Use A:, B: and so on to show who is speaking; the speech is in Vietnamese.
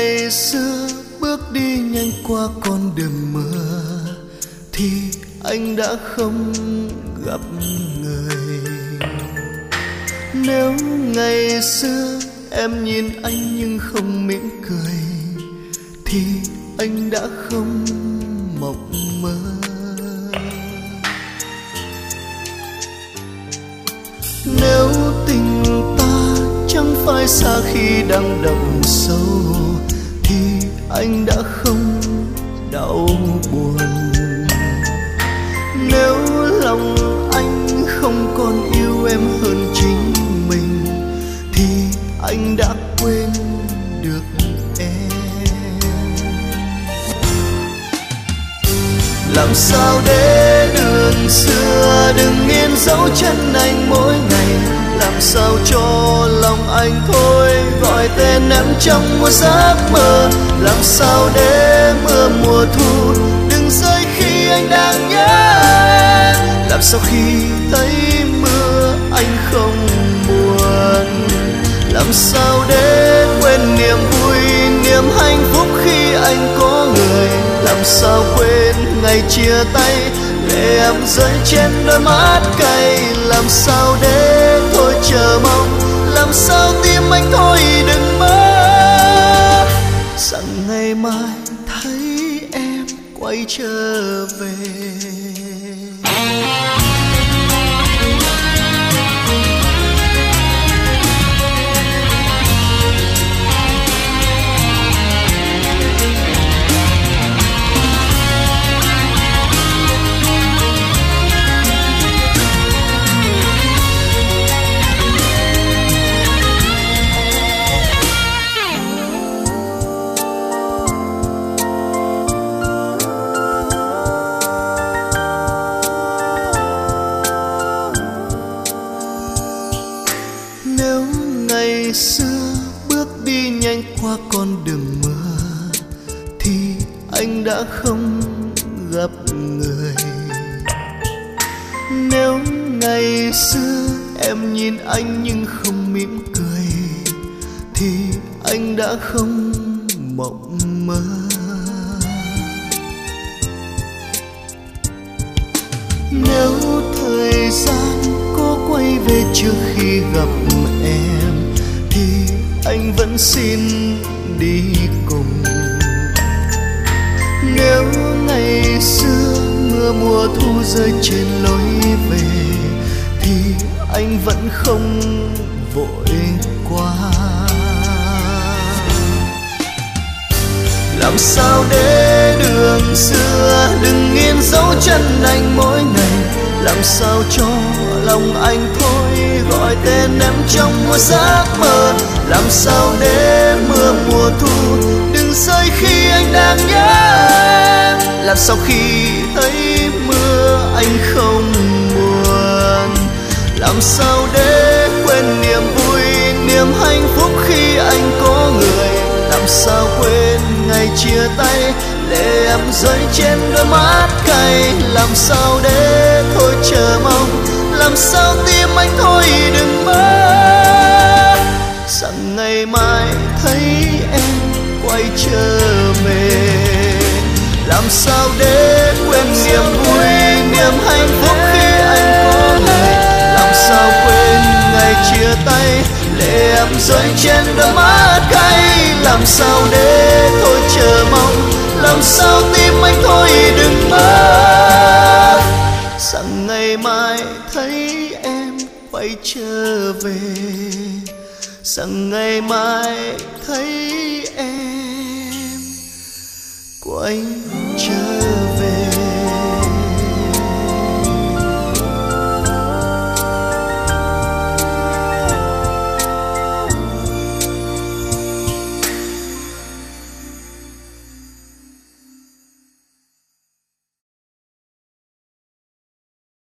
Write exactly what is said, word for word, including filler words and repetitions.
A: ngày xưa bước đi nhanh qua con đường mưa thì anh đã không gặp người. Nếu ngày xưa em nhìn anh nhưng không mỉm cười thì anh đã không mộng mơ. Nếu tình ta chẳng phải xa khi đang đậm sâu thì anh đã không đau buồn. Nếu lòng anh không còn yêu em hơn chính mình thì anh đã quên được em. Làm sao để đường xưa đừng in dấu chân anh mỗi ngày, làm sao cho lòng anh thôi gọi tên em trong một giấc mơ. Làm sao để mưa mùa thu đừng rơi khi anh đang nhớ em. Làm sao khi thấy mưa anh không buồn. Làm sao để quên niềm vui niềm hạnh phúc khi anh có người. Làm sao quên ngày chia tay lệ em rơi trên đôi mắt cay. Làm sao để thôi chờ mong. Làm sao tim anh thôi đừng mơ rằng ngày mai thấy em quay trở về. Nếu ngày xưa bước đi nhanh qua con đường mưa thì anh đã không gặp người. Nếu ngày xưa em nhìn anh nhưng không mỉm cười thì anh đã không mộng mơ. Nếu thời gian có quay về trước khi gặp em thì anh vẫn xin đi cùng. Nếu ngày xưa mưa mùa thu rơi trên lối về thì anh vẫn không vội qua. Làm sao để đường xưa đừng in dấu chân anh mỗi ngày. Làm sao cho lòng anh thôi gọi tên em trong một giấc mơ. Làm sao để mưa mùa thu đừng rơi khi anh đang nhớ em. Làm sao khi thấy mưa anh không buồn. Làm sao để quên niềm vui niềm hạnh phúc khi anh có người. Làm sao quên ngày chia tay lệ em rơi trên đôi mắt cay. Làm sao để thôi chờ mong. Làm sao tim anh thôi đừng mơ rằng ngày mai thấy em quay trở về. Làm sao để quên niềm vui niềm hạnh phúc khi anh có người. Làm sao quên ngày chia tay lệ em rơi trên đôi mắt cay. Làm sao để thôi chờ mong. Làm sao tim anh thôi đừng mơ rằng ngày mai thấy em quay trở về. Rằng ngày mai thấy em quay